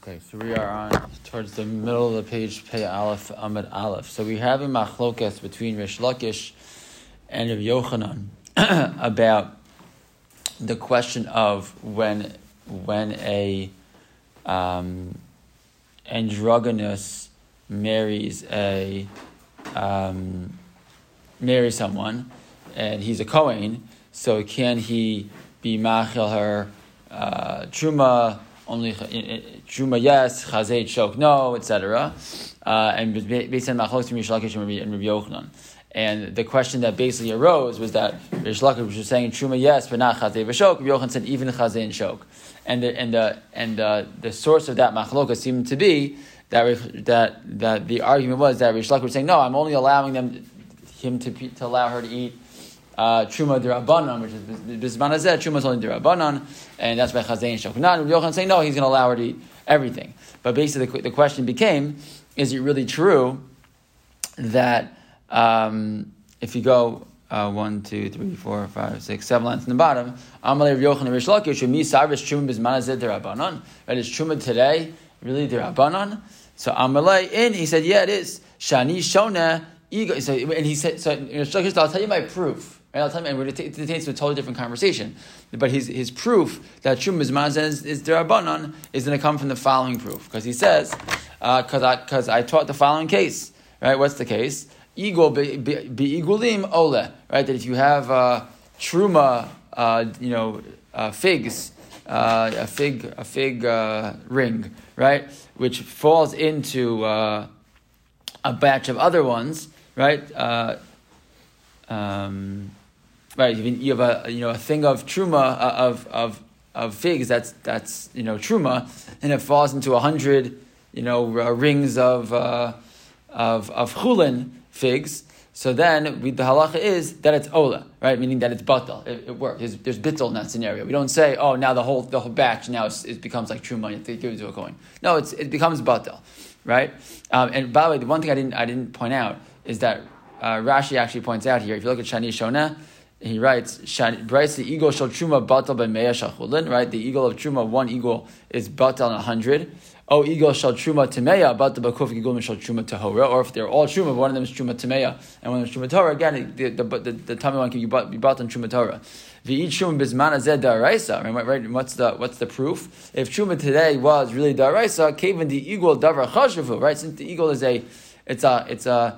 Okay, so we are on towards the middle of the page, Pei Aleph, Amud Aleph. So we have a machlokas between Rish Lakish and Rav Yochanan about the question of when a androgynous marries someone, and he's a Kohen, so can he be machil her truma? Only truma yes, chazait shok no, etc. And based on machlokes from Rish Lakish and Rabbi Yochanan. And the question that basically arose was that Rish Lakish was saying truma yes, but not chazait v'shok. Rabbi Yochanan said even chazait and shok. And the source of that machloka seemed to be that the argument was that Rish Lakish was saying no, I'm only allowing him to allow her to eat truma d'Rabbanan, which is bisman hazeh, truma is only d'Rabbanan, and that's by chazay and shok. Not Rabbi Yochanan saying no, he's going to allow her to eat everything. But basically, the question became: is it really true that if you go 1, 2, 3, 4, 5, 6, 7 lines in the bottom, Amalei Rabbi Yochanan Rish Lakish mi sarvis truma bisman hazeh d'Rabbanan? Right? Is truma today really d'Rabbanan? So Amalei he said, yeah, it is. Shani shona ego. So, and he said, so Rish Lakish, I'll tell you my proof. Right, I'll tell you, and we're going to take it to a totally different conversation. But his proof that Truma is D'Rabbanan is going to come from the following proof. Because he says, because I taught the following case. Right? What's the case? Igul igulim ole. Right? That if you have Truma, figs, a fig ring, right? Which falls into a batch of other ones, right? Right, you have a thing of truma of figs that's truma, and it falls into 100 rings of chulin figs. So then the halacha is that it's ola, right? Meaning that it's batal. It works. There's bittul in that scenario. We don't say, oh, now the whole batch now it becomes like truma. You have to give it to a kohen. No, it becomes batal, right? And by the way, the one thing I didn't point out is that Rashi actually points out here. If you look at Shani Shona, he writes, the eagle shall truma batal by meya shachulin, right? The eagle of truma, one eagle is batal in 100. Oh, eagle shall truma temeya, batal bakuf eagle shall truma tahora. Or if they're all truma, one of them is truma temeya and one of them is truma tahora. Again, the tummy one can be batal in truma tahora. V'eat truma bisman hazeh daraisa. Right? What's the proof? If truma today was really daraisa, kaven the eagle davar chashuvu. Right? Since the eagle is it's a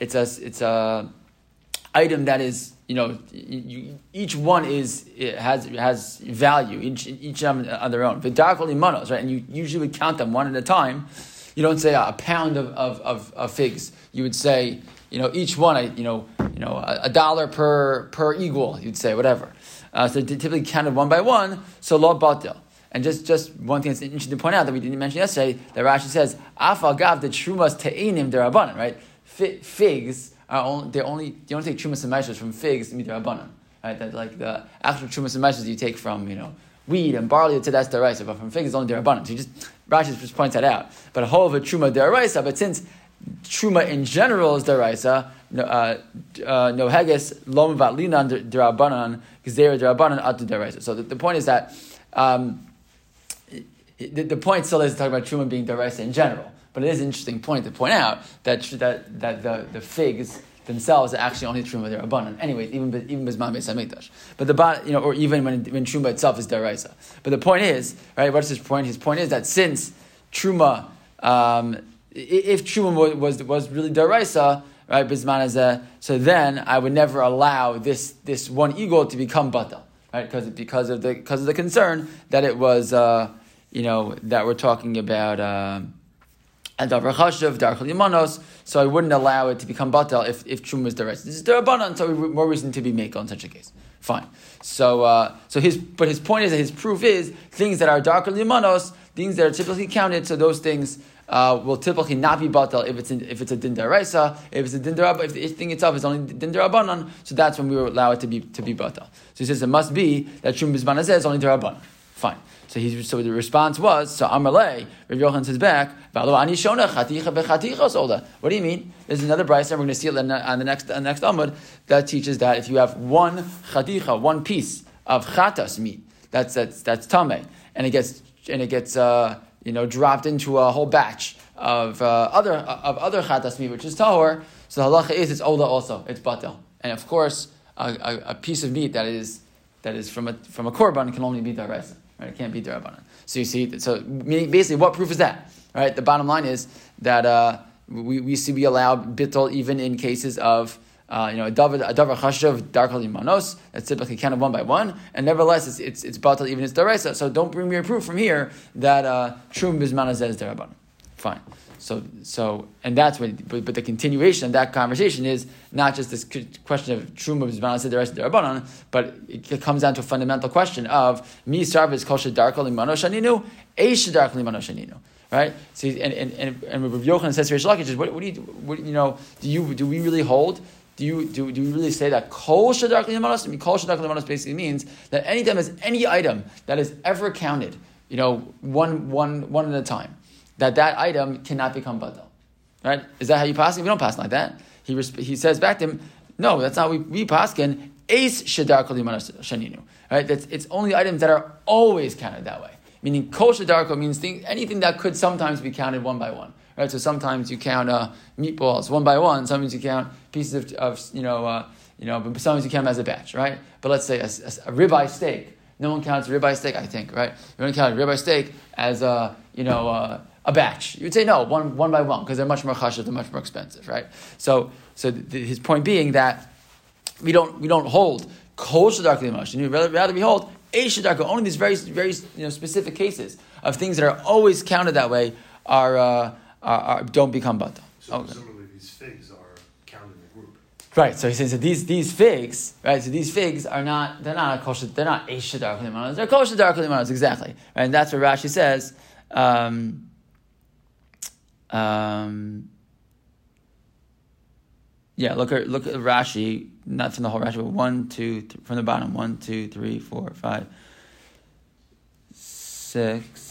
item that is, each one has value, each of them on their own. V'darkol imanos, right? And you usually would count them one at a time. You don't say a pound of figs. You would say, each one, $1 per eagle. You'd say whatever. So typically counted one by one. So lo batil. And just one thing that's interesting to point out that we didn't mention yesterday, that Rashi says, Afal gav the trumas te'enim derabanan, right? Figs are only you don't take trumas and maishos from figs to derabanan, right? That like the actual trumas and maishos you take from wheat and barley, that's deraisa, but from figs it's only derabanan. So Rashi just points that out. But a whole of a truma deraisa, but since truma in general is deraisa, no heges lo mevatlinan derabanan gzeira derabanan atu deraisa. So the point is that. The point still is talking about truma being deraisa in general, but it is an interesting point to point out that the figs themselves are actually only truma d'Rabbanan. Anyway, even bisman beis hamikdash, but or even when truma itself is deraisa. But the point is, right? What's his point? His point is that since truma, if truma was really deraisa, right, bisman hazeh, so then I would never allow this one eagle to become batal, right? Because of the concern that it was. That we're talking about davar chashuv, darkol imanos, so I wouldn't allow it to become batal if truma is deraisa. This is derabanan, so more reason to be mekel in such a case. Fine. So his point is that his proof is things that are darkol imanos, things that are typically counted. So those things will typically not be batal if it's a din deraisa. If it's a din derabanan, if the thing itself is only din derabanan, so that's when we will allow it to be batal. So he says it must be that truma bisman hazeh is only derabanan. Fine. So the response was, so Amalei, Rav Yochanan says back, what do you mean? There's another brayso, and we're going to see it on the next Amud, that teaches that if you have one chaticha, one piece of chatas meat, that's tameh, and it gets dropped into a whole batch of other chatas meat, which is tahor, so the halacha is it's ola also, it's batel. And of course, a piece of meat that is from a korban can only be daraisa, right? It can't be darabanan. So you see, basically, what proof is that? Right? The bottom line is that we allow bittul even in cases of a davar chashav darkal imanos that's typically counted one by one, and nevertheless it's batal even it's daraisa. So don't bring me a proof from here that shum bisman is darabanan. Fine. So and that's what. But the continuation of that conversation is not just this question of shum bisman is darabanan, but it comes down to a fundamental question of mi sarvis kol shedarkal imanos shaninu, eish darkal imanos shaninu. Right. So and Rav Yochanan says to Rish Lakish, do we really hold? Do we really say that kol shadar kli manos? I mean, kol shadar kli manos basically means that anytime there's any item that is ever counted, one at a time, that item cannot become badal. Right? Is that how you pass it? We don't pass like that. He says back to him, no, that's not we paskin. Ace shadar kli manos shaninu. Right? It's only items that are always counted that way. Meaning kol shadarko means anything that could sometimes be counted one by one. Right, so sometimes you count meatballs one by one. Sometimes you count pieces of but sometimes you count them as a batch, right? But let's say a ribeye steak. No one counts a ribeye steak, I think, right? You don't count a ribeye steak as a batch. You would say no, one by one, because they're much more chashav, they're much more expensive, right? So his point being that we don't hold kol shadar kli manos. You rather we hold eish shadar. Only these very very specific cases of things that are always counted that way don't become bata. So presumably these figs are counted in a group. Right. So he says that these figs, right? So these figs are not. They're not kosher. They're not eish shadar kli manos. They're kosher shadar kli manos. Exactly. Right. And that's what Rashi says. Look at Rashi. Not from the whole Rashi, but 1, 2, from the bottom. 1, 2, 3, 4, 5, 6.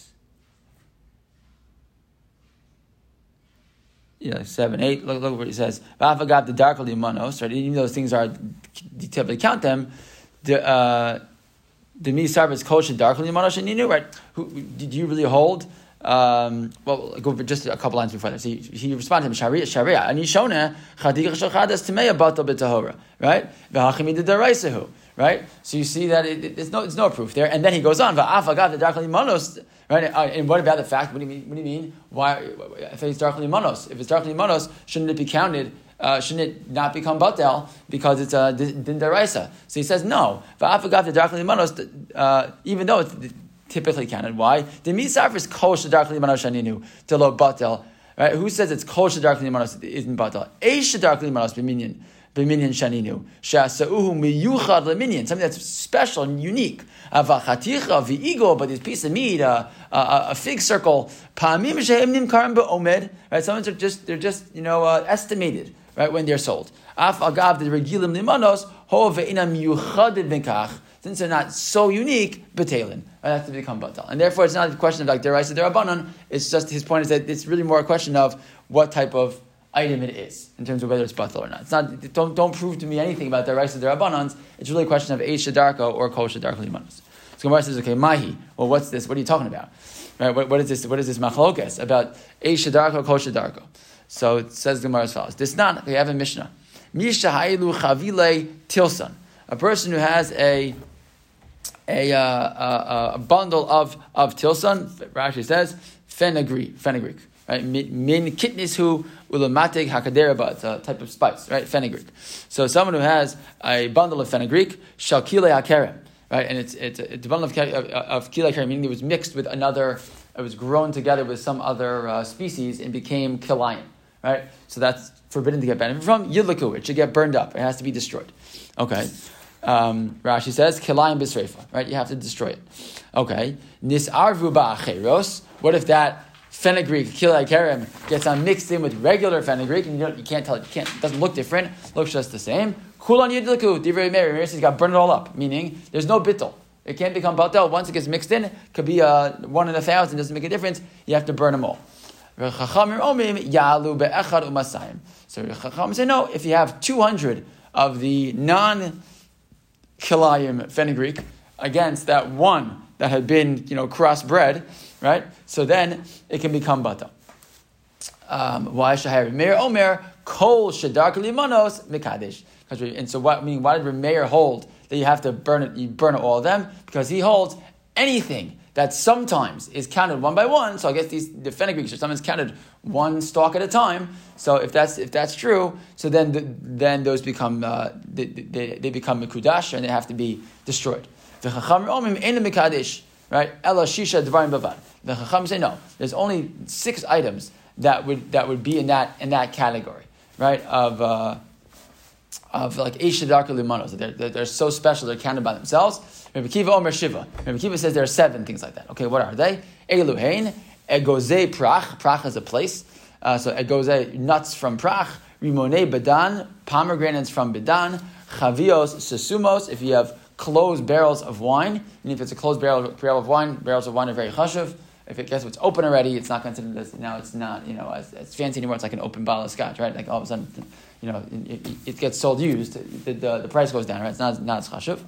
7, 8. Look what he says. V'afagav the darkal limanos. Right, even though those things are, you typically count them. The misarv is kol darkal limanos and you right. Did you really hold? Go for just a couple lines before that. So he responded to him, Sharia, and Yishona chadiga shachadas tameya batal b'tahora. Right, v'hachimi the daraisahu. Right, so you see that it's no proof there, and then he goes on. V'afagav the darkal limanos. Right, and what about the fact? What do you mean? Why, if it's darkly manos? If it's darkly manos, shouldn't it be counted? Shouldn't it not become batel because it's a din daraisa? So he says no. Va'afagav the darkly manos, even though it's typically counted. Why? The misafir is kol shadarkli manos shaninu to lo batel. Right? Who says it's kol shadarkli manos isn't batel? Eish shadarkli manos b'minyan shaninu shasauhu miyuchad leminyan, something that's special and unique. Avachaticha v'igo, but this piece of meat, a fig circle, pa'amim shehem nimkarim be'omed. Right? Some are just estimated, right, when they're sold. Af agav the regilim limanos ho ve'ina miyuchaded v'kach. Since they're not so unique, betalin. Right? That's to become batal. And therefore, it's not a question of like deraisa derabanan. It's just his point is that it's really more a question of what type of item it is in terms of whether it's batal or not. It's not. Don't prove to me anything about deraisa derabanans. It's really a question of eish shadarka or kol shadarka limanos. So Gemara says, okay, mahi. Well, what's this? What are you talking about? Right? What is this? What is this machlokes about eish shadarka kol shadarka? So it says Gemara as follows. This not. We have a Mishnah. Misha hailu chavile tilson. A person who has a bundle of tilson, Rashi says, fenugreek, right? Min kitnishu ulamatig hakadera, it's a type of spice, right? Fenugreek. So someone who has a bundle of fenugreek, shalkile hakerem, right? And it's a bundle of kile hakerem, meaning it was mixed with another, it was grown together with some other species and became kilayim, right? So that's forbidden to get benefit from. Yidlaku, it should get burned up. It has to be destroyed. Okay. Rashi says, Kilayim b'sreifa, right? You have to destroy it. Okay. Nis'arvu ba'acheros. What if that fenugreek, kilai kerem, gets mixed in with regular fenugreek, and you can't tell it, it doesn't look different, looks just the same. Kulan yidliku, divrei Meir. Meir says, got burned it all up, meaning there's no bittul. It can't become batel. Once it gets mixed in, it could be 1 in 1,000, doesn't make a difference. You have to burn them all. So Chacham say, no, if you have 200 of the non-kilayim fenugreek against that one that had been, crossbred, right? So then it can become batal. Why Shahar Meir Omer Kol Shadar Limanos Mikadesh? And so what? I mean, why did Meir hold that you have to burn it? You burn all of them because he holds anything that sometimes is counted one by one. So I guess the fenugreeks are sometimes counted one stalk at a time. So if that's true, so then those become they become mekudash and they have to be destroyed. The Chacham Omim Ein Mikadesh, right? Ela Shisha Dvarim Bavad. The Chacham say no. There's only 6 items that would be in that category, right? Of like Eishadarka Limanos. They're so special, they're counted by themselves. Rabbi Kiva Omer Shiva. Rabbi Kiva says there are 7 things like that. Okay, what are they? Eluhain, Egozei Prach. Prach is a place. So Egozei, nuts from Prach. Rimonei Bedan, pomegranates from Bedan. Chavios Sesumos, if you have closed barrels of wine. And if it's a closed barrel of wine, barrels of wine are very chashuv. If it's open already, it's not considered this. Now it's not, as fancy anymore. It's like an open bottle of scotch, right? Like all of a sudden, it gets sold used. The price goes down, right? It's not as chashuv.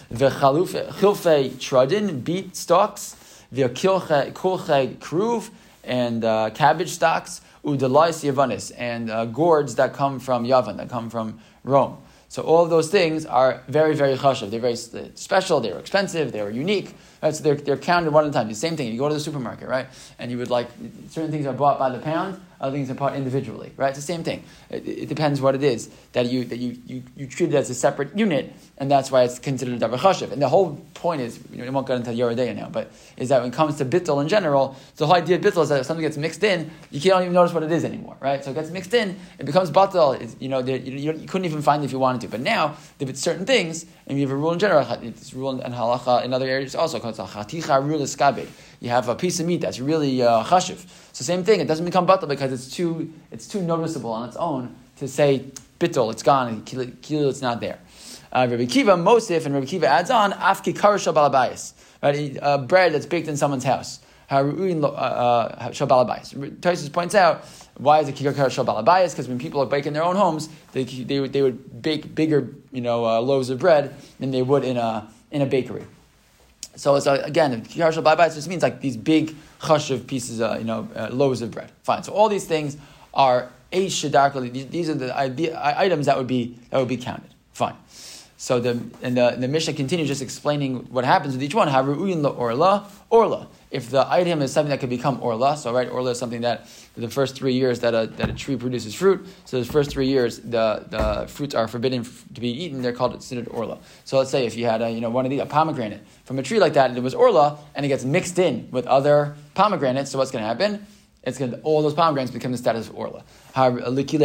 V'chilfei tradin, beet stalks. V'kulchei kruv, and cabbage stalks. Udelais yavanis, and gourds that come from Yavan, that come from Rome. So all of those things are very, very chashuv. They're very special. They're expensive. They're unique. Right? So they're counted one at a time. The same thing. You go to the supermarket, right? And you would certain things are bought by the pound. Other things are bought individually, right? It's the same thing. It depends what it is that you treat it as a separate unit, and that's why it's considered a davar chashuv. And the whole point is, we won't get into Yoredeya now, but is that when it comes to bittul in general, the whole idea of bittul is that if something gets mixed in, you can't even notice what it is anymore, right? So it gets mixed in, it becomes batal. You couldn't even find it if you wanted to. But now, if it's certain things, and you have a rule in general, it's rule in halacha in other areas also called chaticha rule skabed. You have a piece of meat that's really chashuv. So same thing, it doesn't become batal because it's too noticeable on its own to say bittul, it's gone, and kilo, it's not there. Rabbi Kiva Mosif, and Rabbi Kiva adds on afki karashal balabayis, right? Bread that's baked in someone's house. Haruin shal balabayis. Tosfos points out why is it kikar karashal balabayis? Because when people are baking their own homes, they would bake bigger loaves of bread than they would in a bakery. So it's again, kikar shal balabayis just means like these big chashuv pieces, loaves of bread. Fine. So all these things are eish shadarkali. These are the items that would be counted. Fine. So the Mishnah continues just explaining what happens with each one. Haru'in orla. If the item is something that could become orla, so right, orla is something that the first 3 years that a tree produces fruit. So the first 3 years the fruits are forbidden to be eaten. They're considered orla. So let's say if you had a pomegranate from a tree like that, and it was orla, and it gets mixed in with other pomegranates. So what's going to happen? All those pomegranates become the status of orla. Right,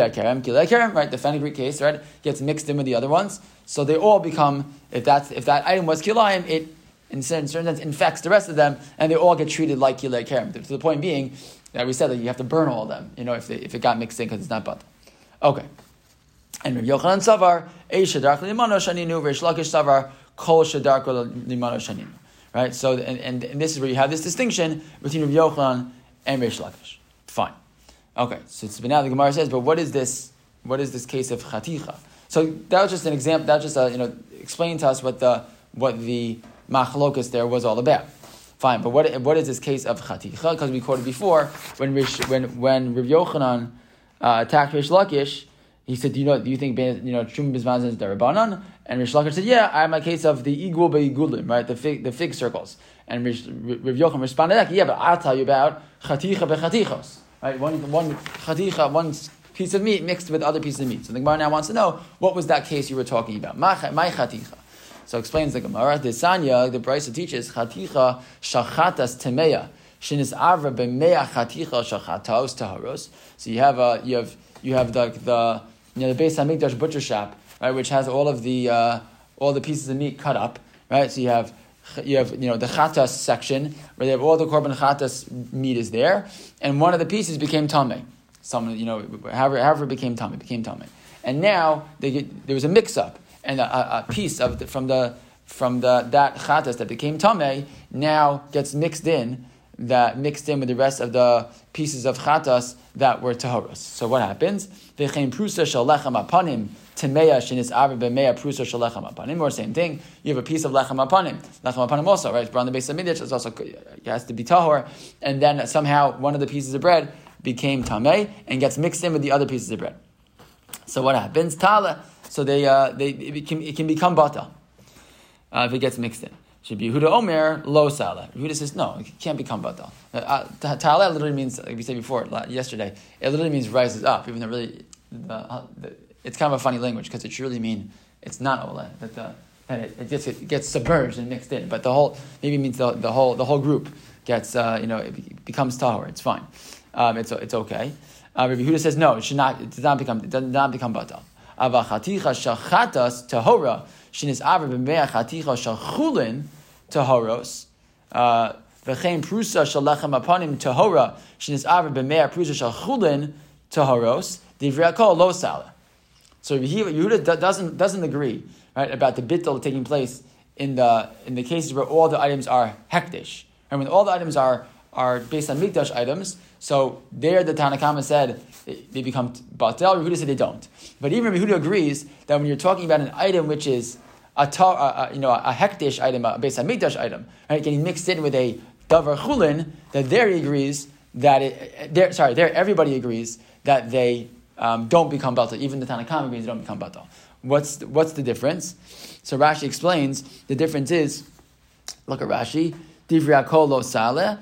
the fenugreek case, right, gets mixed in with the other ones, so they all become. If that item was kilayim, it in certain sense infects the rest of them, and they all get treated like kilei kerem. To the point being that we said that you have to burn all of them, if it got mixed in because it's not batal. Okay, and Rav Yochanan Savar Eish Shadark Limano Shaninu, Reish Lakish Savar Kol Shadark Limano Shaninu. Right, so and this is where you have this distinction between Rav Yochanan and Reish Lakish. Fine. Okay, so now the Gemara says, but what is this case of chaticha? So that was just an example. That was just explaining to us what the machlokas there was all about. Fine, but what is this case of chaticha? Because we quoted before when Rav Yochanan attacked Reish Lakish, he said, do you think Truma Bizman is derabanan? And Reish Lakish said, yeah, I have my case of the igul beigulim, right, the fig circles. And Rav Yochanan responded back, yeah, but I'll tell you about chaticha bechatichos. Right, one chaticha, one piece of meat mixed with other pieces of meat. So the Gemara now wants to know, what was that case you were talking about? My chaticha. So explains the Gemara. The Sanya, the Brisa teaches chaticha shachatas temeya shinis avra b'meya chaticha shachatos taharos. So you have the Beis Hamikdash butcher shop, right, which has all the pieces of meat cut up, right. So you have the chatas section where they have all the korban chatas meat is there, and one of the pieces became tamei. However it became tamei, and now there was a mix-up, and a piece of from that chatas that became tamei now gets mixed in that mixed in with the rest of the pieces of chatas that were tahoros. So what happens? V'chein prusa shel lechem apanim temeya shenis aver b'meya prusa shel lechem apanim. Or same thing. You have a piece of lechem apanim. Lechem apanim also, right? It's brought on the base of midrash. It's also it has to be tahor, and then somehow one of the pieces of bread became tamei and gets mixed in with the other pieces of bread. So what happens? Tala. So it can become batal if it gets mixed in. Should be Yehuda Omer lo sala. Yehuda says no, it can't become batal. Tala literally means, like we said before yesterday, it literally means rises up. Even though really, it's kind of a funny language because it should really mean it's not ola, that it gets submerged and mixed in. But the whole maybe means the whole group gets it becomes tahor. It's fine. It's okay. Rabbi Yehuda says no, it does not become batal. Avachaticha shachatas tahora shinis aver b'mei chaticha shachulin tahoros v'chein prusa shalechem apanim tahora shinis aver b'mei prusa shachulin tahoros divrei kol lo sala. So Yehuda doesn't agree, right, about the bittul taking place in the cases where all the items are hekdesh, and when all the items are based on mikdash items. So there, the Tanna Kama said they become batel. Yehuda said they don't. But even Yehuda agrees that when you're talking about an item which is a hekdesh item, based on mikdash item, right, getting mixed in with a davar chulin, that there he agrees that there everybody agrees that they don't become batel. Even the Tanna Kama agrees they don't become batel. What's the difference? So Rashi explains the difference is, look at Rashi, divrei kol lo saleh.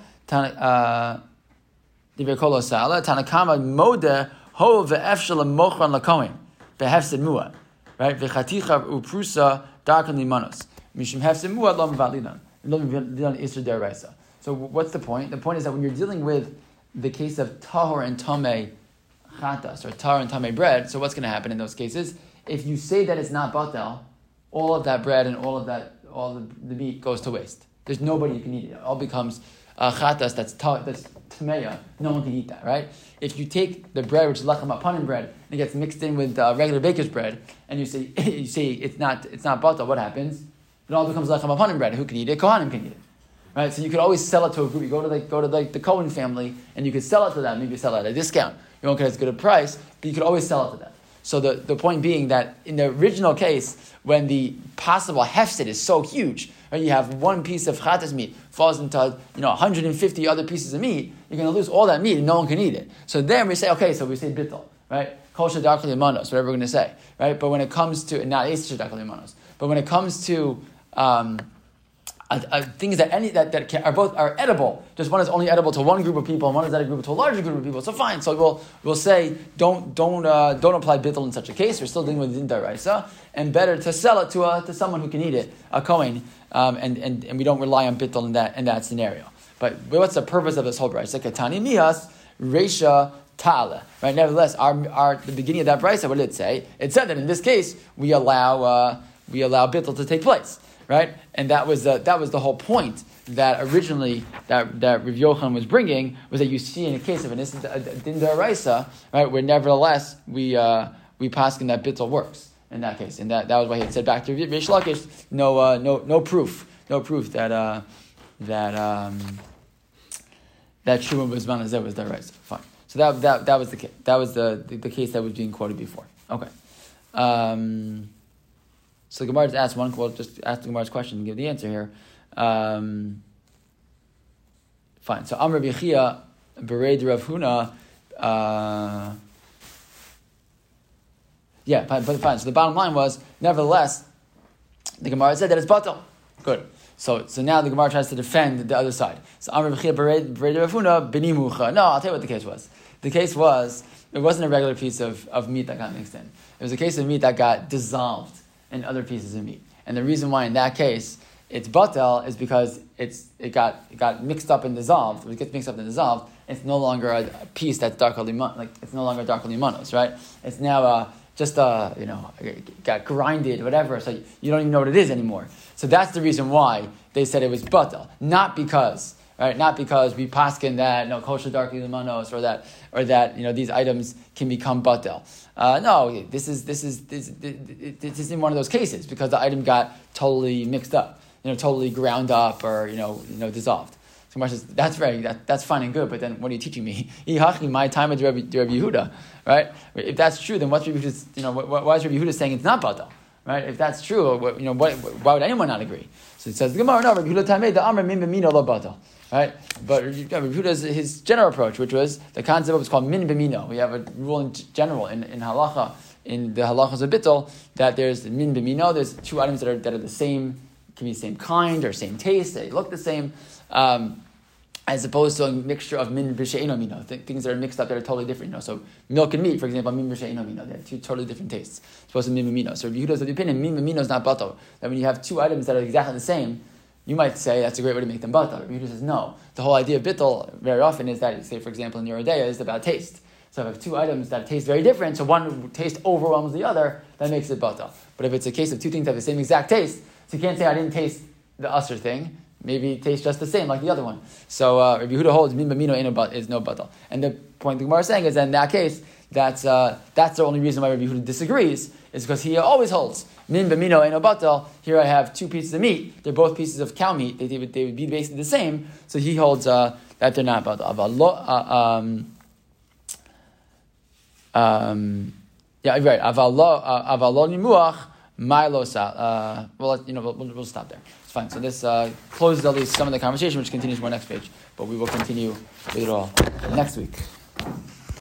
Divrei sala Tanakama mode ho ve'efshel mochran lakohen behefsed mua, right? V'chaticha uprusa darkan limanos mishum hefsed mua lo mevalidan isur deraisa. So what's the point? The point is that when you're dealing with the case of tahor and tamei chatas or tahor and tamei bread, so what's going to happen in those cases? If you say that it's not batel, all of that bread and all the meat goes to waste. There's nobody who can eat it. It all becomes chatas that's tameya. No one can eat that, right? If you take the bread, which is lechem apanim bread, and it gets mixed in with regular baker's bread, and you say it's not batal, what happens? It all becomes lechem apanim bread. Who can eat it? Kohanim can eat it, right? So you could always sell it to a group. You go to the Cohen family, and you could sell it to them. Maybe you sell it at a discount. You won't get as good a price, but you could always sell it to them. So the point being that in the original case, when the possible hefset is so huge, right, you have one piece of chatas meat falls into 150 other pieces of meat, you're going to lose all that meat and no one can eat it. So then we say, okay, so we say bittul, right? Kol shadar kol limanos, whatever we're going to say, right? But when it comes to, not es shadar kol limanos, but when it comes to things that are edible. Just one is only edible to one group of people, and one is edible to a larger group of people. So fine. So we'll say don't apply bittul in such a case. We're still dealing with din daraisa, and better to sell it to someone who can eat it, a kohen, and we don't rely on bittul in that scenario. But what's the purpose of this whole brisa? Katani mihas reisha ta'ala. Right. Nevertheless, the beginning of that brisa, what did it say? It said that in this case we allow bittul to take place. Right, and that was the whole point that originally that Rav Yochanan was bringing, was that you see in a case of an din daraisa, right, where nevertheless we paskin that bittul works in that case, and that was why he had said back to Rish Lakish, no proof that Shuma was manazeh was daraisa. Fine, so that was the case. That was the case that was being quoted before. Okay. So the Gemara just asked just ask the Gemara's question and give the answer here. Fine. So Amr B'Chia, Bereid Rav Huna. But fine. So the bottom line was, nevertheless, the Gemara said that it's batal. Good. So now the Gemara tries to defend the other side. So Amr B'Chia, Bereid Rav Huna, B'ni Mucha. No, I'll tell you what the case was. The case was, it wasn't a regular piece of meat that got mixed in. It was a case of meat that got dissolved in other pieces of meat. And the reason why in that case it's batel is because it got mixed up and dissolved. When it gets mixed up and dissolved, it's no longer a piece that's dark it's no longer dark limanos, right? It's now it got grinded, whatever, so you don't even know what it is anymore. So that's the reason why they said it was batel. Not because we paskin that kosher dark limanos or that these items can become batel. No, this isn't one of those cases because the item got totally mixed up, totally ground up or dissolved. Gemara says, that's fine and good, but then what are you teaching me? My time of Rabbi Yehuda, right? If that's true, then what's Rabbi Yehuda's, why is Rabbi Yehuda saying it's not batal? Right? If that's true, why would anyone not agree? So it says the Gemara, no, Rabbi Yehuda tamei the amr min b'mino lo batal. Right? But Rabbi Yehuda's his general approach, which was the concept of what's called min b'mino. We have a rule in general in halacha, in the halachas of bittul, that there's min b'mino. There's two items that are the same, can be the same kind or same taste. They look the same. As opposed to a mixture of min b'she'eno mino, things that are mixed up that are totally different. So milk and meat, for example, min b'she'eno mino, they have two totally different tastes. It's supposed to be min b'mino. So Yehuda's of the opinion, min b'mino is not batal. That when you have two items that are exactly the same, you might say that's a great way to make them batal. Yehuda says no. The whole idea of bittul very often is that, say for example in Yerodea, is about taste. So if I have two items that taste very different, so one taste overwhelms the other, that makes it batal. But if it's a case of two things that have the same exact taste, so you can't say I didn't taste the usher thing. Maybe it tastes just the same like the other one. So Rabbi Yehuda holds min b'mino is no batal. And the point the Gemara is saying is that in that case, that's the only reason why Rabbi Yehuda disagrees, is because he always holds min b'mino eno batal. Here I have two pieces of meat. They're both pieces of cow meat. They would be basically the same. So he holds that they're not batal. Yeah, right. Aval nimuach. We'll stop there. It's fine. So this closes at least some of the conversation, which continues more next page. But we will continue with it all next week.